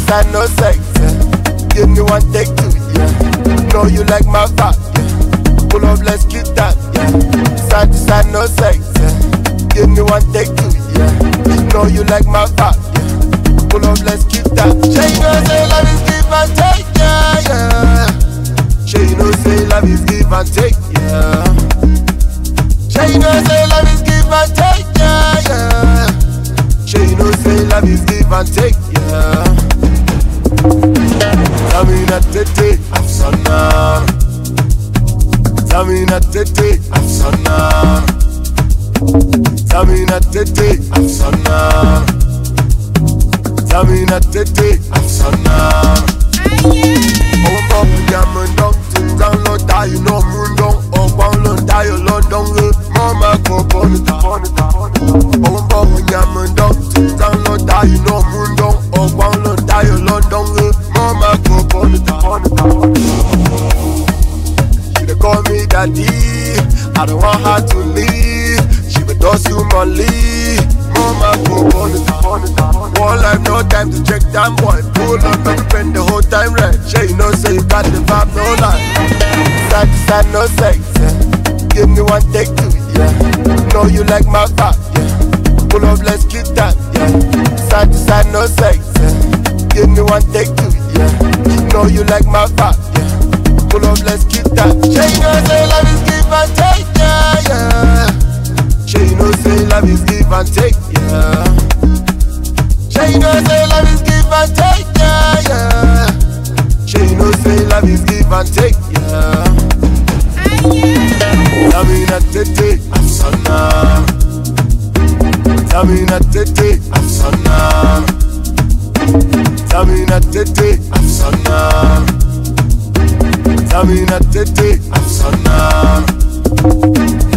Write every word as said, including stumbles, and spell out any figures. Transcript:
side, no sex, yeah. Give me one, take two, yeah. Know you like my vibe, yeah. Pull up, let's get that, yeah. Side to side, no sex, yeah. Give me one, take two, yeah. Know you like my vibe, yeah. Pull up, let's get that. She know say love is give and take, yeah, yeah. She know say love is give and take, yeah. She know say love is give and take, yeah, yeah. She know say love is give and take, yeah. Tamina tete, afsana. Tamina tete, afsana. Tamina tete, afsana. Tamina tete, afsana. Oh, oh, diamond dog, down low, die, you know, moon dog. Oh, one low, die, you low, dong. Mama, go, on it, on it, on it. Oh, oh, diamond dog, down low, die, you know, moon dog. Oh, one low, die, you low, dong. Mama, go, on it, on it, on it. She dey call me daddy, I don't want her to leave. She will toss you my leave. Mama, go, on it, on it, on it. One life, no time to check that boy. Pull up and spend the whole time right. Sure you know, say you got the vibe, no lie. Side to side, no sex, yeah. Give me one, take two, yeah. Know you like my vibe, yeah. Pull up, let's get that, yeah. Side to side, no sex, yeah. Give me one, take two, yeah. Know you like my vibe, yeah. Pull up, let's get that. Sure you know, say love is give and take, yeah, yeah. Sure you know, say love is give and take, yeah. Sure you know, say love is give and take, yeah, yeah. Sure you know, say love is give and take, yeah. Tamina tete, afsana. Tamina tete, afsana. Tamina tete, afsana. Tamina tete, afsana.